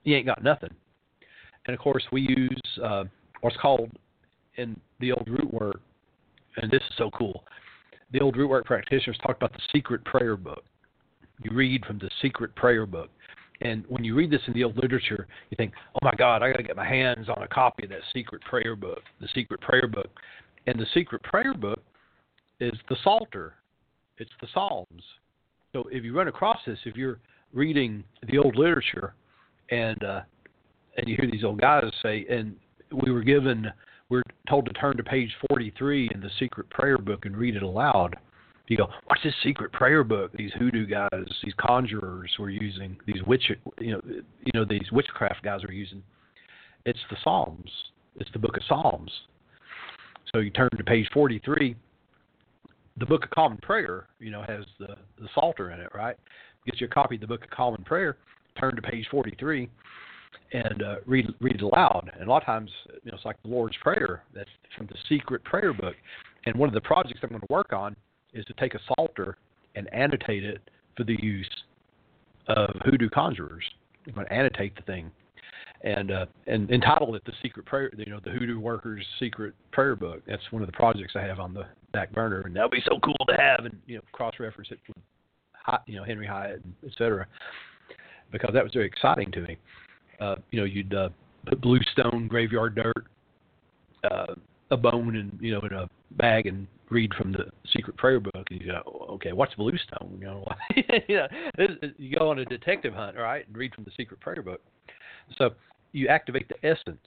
A: you ain't got nothing. And of course, we use uh, what's called in the old root work, and this is so cool. The old root work practitioners talk about the secret prayer book. You read from the secret prayer book. And when you read this in the old literature, you think, oh my God, I got to get my hands on a copy of that secret prayer book, the secret prayer book. And the secret prayer book is the Psalter. It's the Psalms. So if you run across this, if you're reading the old literature and uh, and you hear these old guys say, and we were given, we're told to turn to page forty-three in the secret prayer book and read it aloud. You go, what's this secret prayer book these hoodoo guys, these conjurers were using, these witch, you know, you know, these witchcraft guys are using? It's the Psalms. It's the book of Psalms. So you turn to page forty-three. The Book of Common Prayer, you know, has the, the Psalter in it, right? Get you a copy of the Book of Common Prayer, turn to page forty-three, and uh, read read it aloud. And a lot of times, you know, it's like the Lord's Prayer. That's from the secret prayer book. And one of the projects I'm going to work on is to take a Psalter and annotate it for the use of hoodoo conjurers. I'm going to annotate the thing and uh, and entitle it the secret prayer, you know, the Hoodoo Workers Secret Prayer Book. That's one of the projects I have on the back burner, and that'll be so cool to have, and you know, cross-reference it with, you know, Henry Hyatt, et cetera, because that was very exciting to me. Uh, you know, you'd uh, put bluestone, graveyard dirt, uh, a bone, and you know, in a bag, and read from the secret prayer book, and you go, okay, what's bluestone? You know, you know, this, you go on a detective hunt, right, and read from the secret prayer book. So you activate the essence.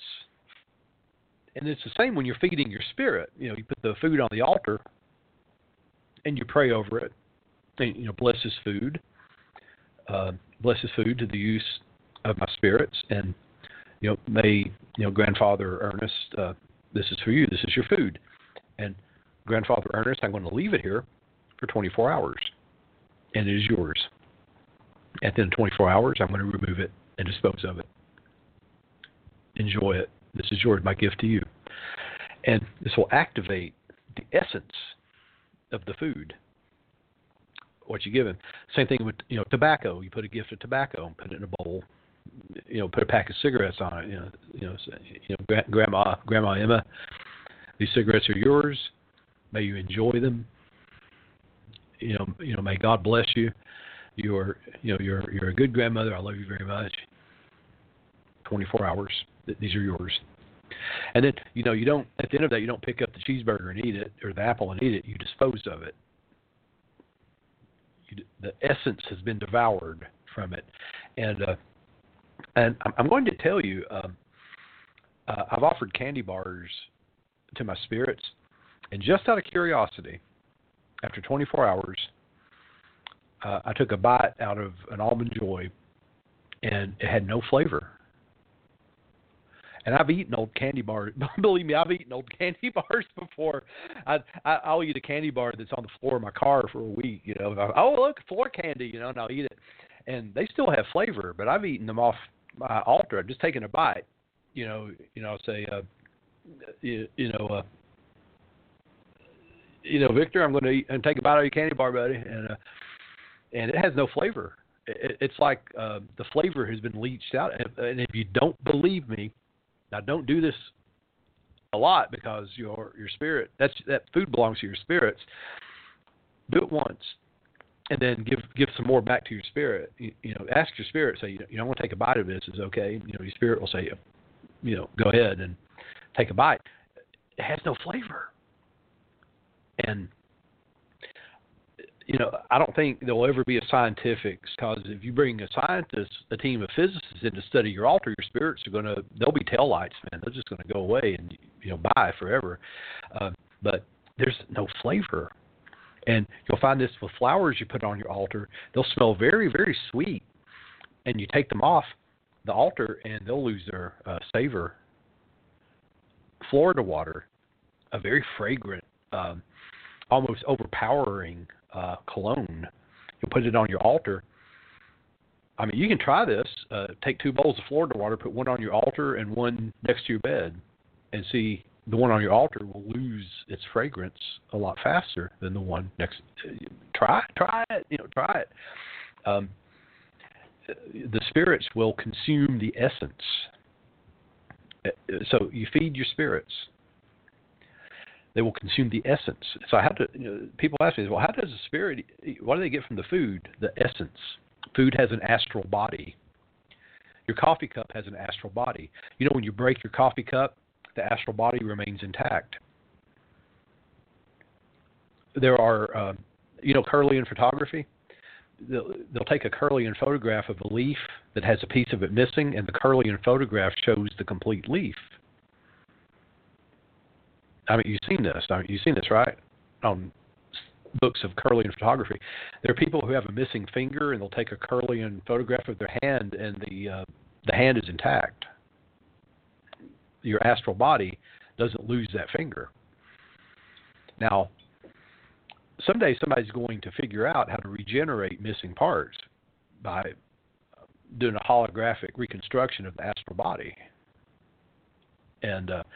A: And it's the same when you're feeding your spirit. You know, you put the food on the altar and you pray over it. And, you know, bless this food. Uh, bless this food to the use of my spirits. And, you know, may, you know, Grandfather Ernest, uh, this is for you. This is your food. And Grandfather Ernest, I'm going to leave it here for twenty-four hours. And it is yours. At the end of twenty-four hours, I'm going to remove it and dispose of it. Enjoy it. This is yours, my gift to you. And this will activate the essence of the food, what you give him. Same thing with, you know, tobacco. You put a gift of tobacco and put it in a bowl. You know, put a pack of cigarettes on it. You know, you know, say, you know, Grandma, Grandma Emma, these cigarettes are yours. May you enjoy them. You know, you know, may God bless you. You're, you know, you're you're a good grandmother. I love you very much. twenty-four hours. These are yours. And then, you know, you don't, at the end of that, you don't pick up the cheeseburger and eat it, or the apple and eat it. You dispose of it. You, the essence has been devoured from it. And uh, and I'm going to tell you, um, uh, I've offered candy bars to my spirits, and just out of curiosity, after twenty-four hours, uh, I took a bite out of an Almond Joy, and it had no flavor. And I've eaten old candy bars. Believe me, I've eaten old candy bars before. I, I, I'll eat a candy bar that's on the floor of my car for a week. You know, I, oh look, floor candy. You know, and I'll eat it, and they still have flavor. But I've eaten them off my altar. I've just taken a bite. You know, you know, I'll say, uh, you, you know, uh, you know, Victor, I'm going to eat and take a bite out of your candy bar, buddy, and uh, and it has no flavor. It, it's like uh, the flavor has been leached out. And, and if you don't believe me. Now, don't do this a lot because your your spirit, that's that food belongs to your spirits. Do it once, and then give give some more back to your spirit. You, you know, ask your spirit, say, you know, I want to take a bite of this. Is okay? You know, your spirit will say, you know, go ahead and take a bite. It has no flavor, and you know, I don't think there will ever be a scientific, because if you bring a scientist, a team of physicists in to study your altar, your spirits are going to, they'll be tail lights, man. They're just going to go away and, you know, bye forever. Uh, but there's no flavor. And you'll find this with flowers you put on your altar. They'll smell very, very sweet. And you take them off the altar and they'll lose their uh, savor. Florida water, a very fragrant, um, almost overpowering Uh, cologne. You'll put it on your altar. I mean, you can try this. Uh, take two bowls of Florida water, put one on your altar and one next to your bed, and see the one on your altar will lose its fragrance a lot faster than the one next. To you. Try, try it. You know, try it. Um, the spirits will consume the essence. So you feed your spirits, they will consume the essence. So how do you know, people ask me, well, how does the spirit? What do they get from the food? The essence. Food has an astral body. Your coffee cup has an astral body. You know, when you break your coffee cup, the astral body remains intact. There are, uh, you know, Kirlian photography. They'll, they'll take a Kirlian photograph of a leaf that has a piece of it missing, and the Kirlian photograph shows the complete leaf. I mean, you've seen this. I mean, you've seen this, right? On books of Kirlian photography. There are people who have a missing finger, and they'll take a Kirlian photograph of their hand, and the uh, the hand is intact. Your astral body doesn't lose that finger. Now, someday somebody's going to figure out how to regenerate missing parts by doing a holographic reconstruction of the astral body. And uh,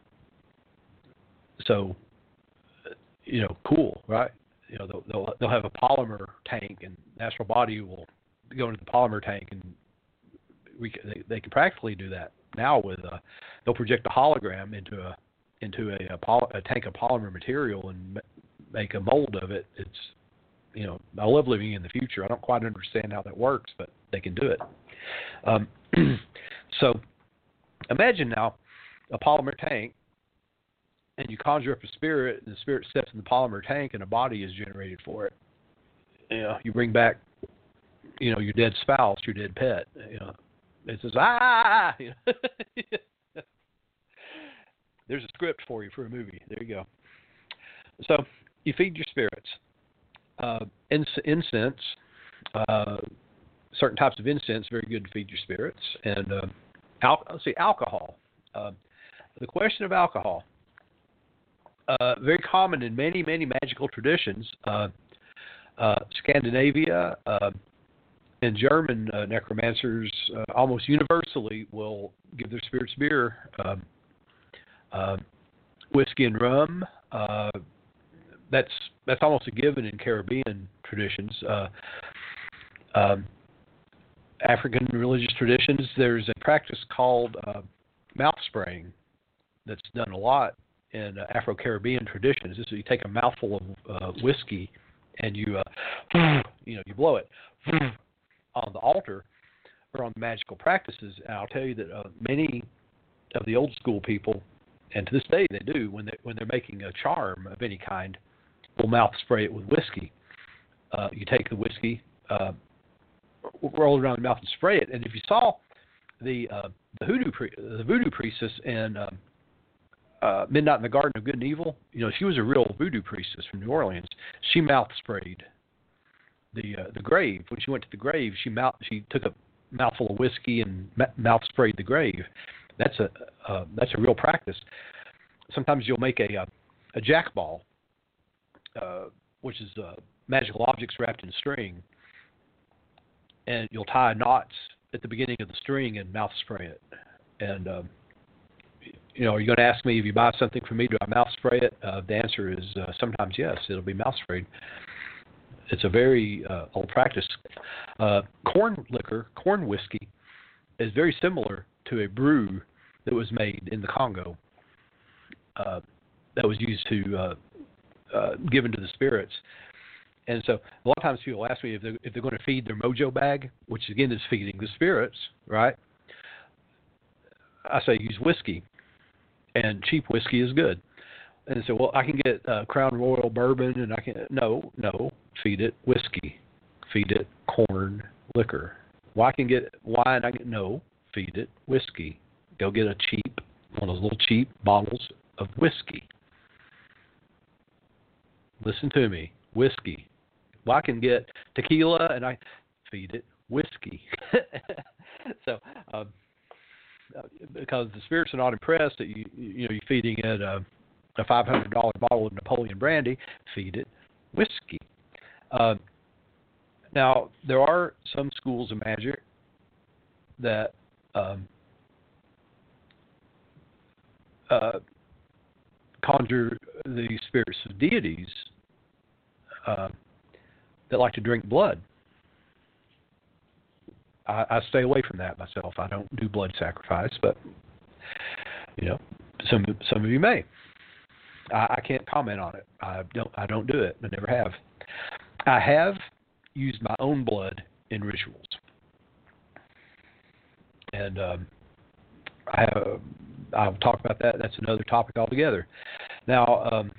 A: so, you know, cool, right? You know, they'll, they'll they'll have a polymer tank, and the astral body will go into the polymer tank, and we they, they can practically do that now with uh, they'll project a hologram into a into a, a, poly, a tank of polymer material and make a mold of it. It's, you know, I love living in the future. I don't quite understand how that works, but they can do it. Um, so imagine now a polymer tank, and you conjure up a spirit, and the spirit steps in the polymer tank, and a body is generated for it. You know, you bring back, you know, your dead spouse, your dead pet. You know, it says, ah! You know? There's a script for you for a movie. There you go. So you feed your spirits. Uh, ins- incense, uh, certain types of incense, very good to feed your spirits. And uh, al- let's see, alcohol. Uh, the question of alcohol. Uh, very common in many, many magical traditions. Uh, uh, Scandinavia uh, and German uh, necromancers uh, almost universally will give their spirits beer, um, uh, whiskey and rum. Uh, that's that's almost a given in Caribbean traditions. Uh, um, African religious traditions, there's a practice called uh, mouth spraying that's done a lot in uh, Afro-Caribbean traditions. This is, you take a mouthful of uh, whiskey and you, uh, you know, you blow it on the altar or on the magical practices. And I'll tell you that uh, many of the old school people, and to this day they do, when they when they're making a charm of any kind, will mouth spray it with whiskey. Uh, you take the whiskey, uh, roll it around the mouth and spray it. And if you saw the uh, the hoodoo pri- the voodoo priestess in uh, uh, Midnight in the Garden of Good and Evil, you know, she was a real voodoo priestess from New Orleans. She mouth sprayed the uh, the grave. When she went to the grave, she mouth she took a mouthful of whiskey and ma- mouth sprayed the grave. That's a uh, that's a real practice. Sometimes you'll make a a, a jack ball, uh, which is uh, magical objects wrapped in string, and you'll tie knots at the beginning of the string and mouth spray it. And um, you know, are you going to ask me if you buy something from me, do I mouth spray it? Uh, the answer is uh, sometimes yes. It'll be mouth sprayed. It's a very uh, old practice. Uh, corn liquor, corn whiskey, is very similar to a brew that was made in the Congo uh, that was used to uh, uh, given to the spirits. And so a lot of times people ask me if they're, if they're going to feed their mojo bag, which again is feeding the spirits, right? I say use whiskey, and cheap whiskey is good. And so, well, I can get uh, Crown Royal bourbon, and I can no, no, feed it whiskey, feed it corn liquor. Well, I can get wine, I can no, feed it whiskey. Go get a cheap, one of those little cheap bottles of whiskey. Listen to me, whiskey. Well, I can get tequila, and I feed it whiskey. so, um, because the spirits are not impressed that you, you know, you're feeding it a, a five hundred dollars bottle of Napoleon brandy, feed it whiskey. Uh, now, there are some schools of magic that um, uh, conjure the spirits of deities uh, that like to drink blood. I, I stay away from that myself. I don't do blood sacrifice, but you know, some some of you may. I, I can't comment on it. I don't. I don't do it. I never have. I have used my own blood in rituals, and um, I have, I'll talk about that. That's another topic altogether. Now, um,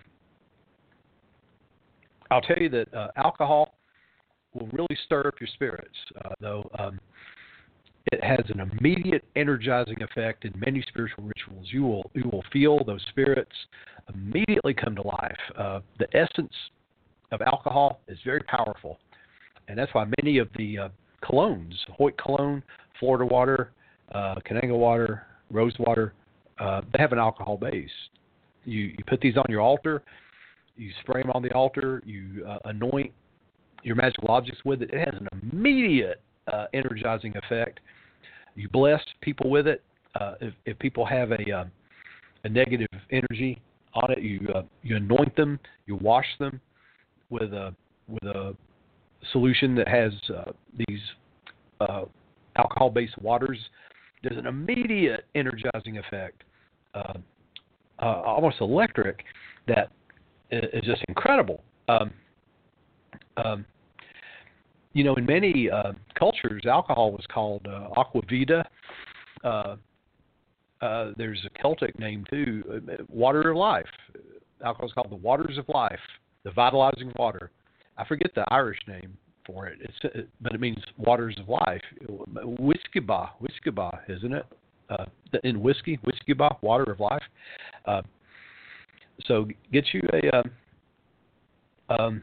A: I'll tell you that uh, alcohol will really stir up your spirits, uh, though um, it has an immediate energizing effect in many spiritual rituals. You will you will feel those spirits immediately come to life. Uh, the essence of alcohol is very powerful, and that's why many of the uh, colognes, Hoyt cologne, Florida water, uh, Kananga water, rose water, uh, they have an alcohol base. You you put these on your altar, you spray them on the altar, you uh, anoint your magical objects with it. It has an immediate uh, energizing effect. You bless people with it. Uh, if, if people have a uh, a negative energy on it, you uh, you anoint them, you wash them with a with a solution that has uh, these uh, alcohol-based waters. There's an immediate energizing effect, uh, uh, almost electric, that is just incredible. Um, um, you know, in many uh, cultures, alcohol was called uh, aqua vita. Uh, uh, there's a Celtic name too, uh, water of life. Alcohol is called the waters of life, the vitalizing water. I forget the Irish name for it, it's, uh, but it means waters of life. Whiskey ba, whiskey ba, isn't it? Uh, in whiskey, whiskey ba, water of life. Uh, so get you a. Um, um,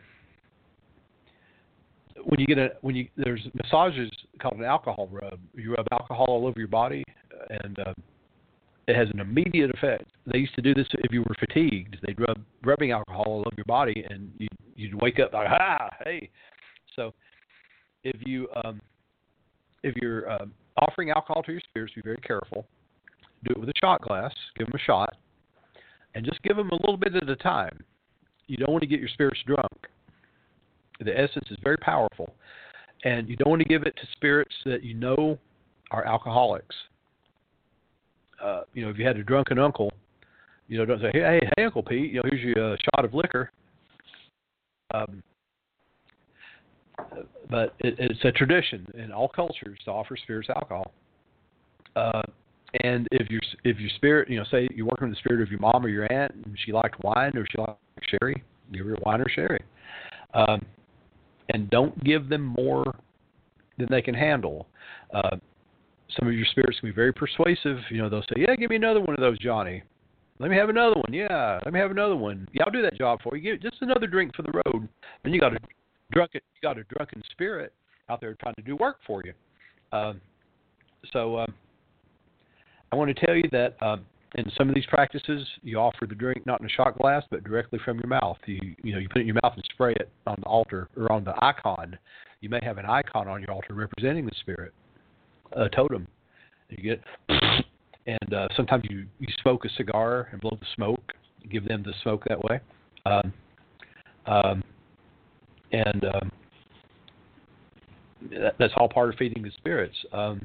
A: when you get a when you there's massages called an alcohol rub. You rub alcohol all over your body, and uh, it has an immediate effect. They used to do this if you were fatigued. They'd rub rubbing alcohol all over your body, and you you'd wake up like, ah, hey. So if you um, if you're um, offering alcohol to your spirits, be very careful. Do it with a shot glass. Give them a shot, and just give them a little bit at a time. You don't want to get your spirits drunk. The essence is very powerful, and you don't want to give it to spirits that you know are alcoholics. Uh, you know, if you had a drunken uncle, you know, don't say, hey, hey, Uncle Pete, you know, here's your uh, shot of liquor. Um, but it, it's a tradition in all cultures to offer spirits alcohol. Uh, and if your if your spirit, you know, say you're working with the spirit of your mom or your aunt, and she liked wine or she liked sherry, give her wine or sherry. Um, and don't give them more than they can handle. Uh, some of your spirits can be very persuasive. You know, they'll say, yeah, give me another one of those, Johnny. Let me have another one. Yeah, let me have another one. Yeah, I'll do that job for you. Give just another drink for the road. And you got a drunken, you got a drunken spirit out there trying to do work for you. Um, so um, I want to tell you that um, in some of these practices, you offer the drink not in a shot glass, but directly from your mouth. You you know, you put it in your mouth and spray it on the altar or on the icon. You may have an icon on your altar representing the spirit, a totem. You get, and uh, sometimes you, you smoke a cigar and blow the smoke, give them the smoke that way. Um, um, and um, that, that's all part of feeding the spirits. Um,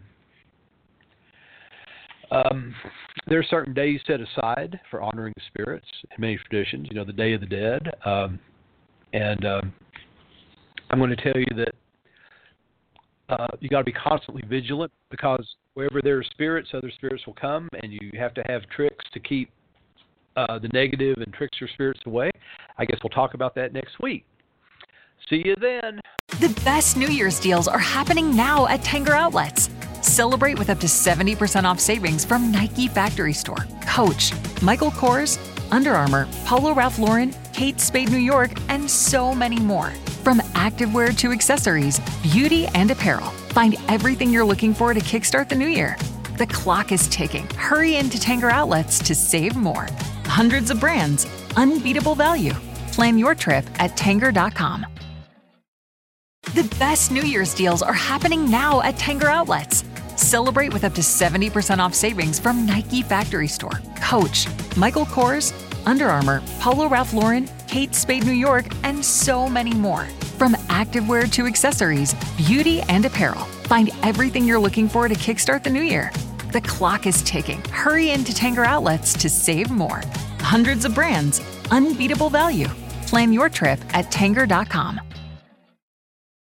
A: Um, there are certain days set aside for honoring the spirits in many traditions, you know, the Day of the Dead. Um, and um, I'm going to tell you that uh, you got to be constantly vigilant, because wherever there are spirits, other spirits will come, and you have to have tricks to keep uh, the negative and trickster spirits away. I guess we'll talk about that next week. See you then.
C: The best New Year's deals are happening now at Tanger Outlets. Celebrate with up to seventy percent off savings from Nike Factory Store, Coach, Michael Kors, Under Armour, Polo Ralph Lauren, Kate Spade New York, and so many more. From activewear to accessories, beauty, and apparel, find everything you're looking for to kickstart the new year. The clock is ticking. Hurry into Tanger Outlets to save more. Hundreds of brands, unbeatable value. Plan your trip at Tanger dot com. The best New Year's deals are happening now at Tanger Outlets. Celebrate with up to seventy percent off savings from Nike Factory Store, Coach, Michael Kors, Under Armour, Polo Ralph Lauren, Kate Spade New York, and so many more. From activewear to accessories, beauty and apparel. Find everything you're looking for to kickstart the new year. The clock is ticking. Hurry into Tanger Outlets to save more. Hundreds of brands, unbeatable value. Plan your trip at Tanger dot com.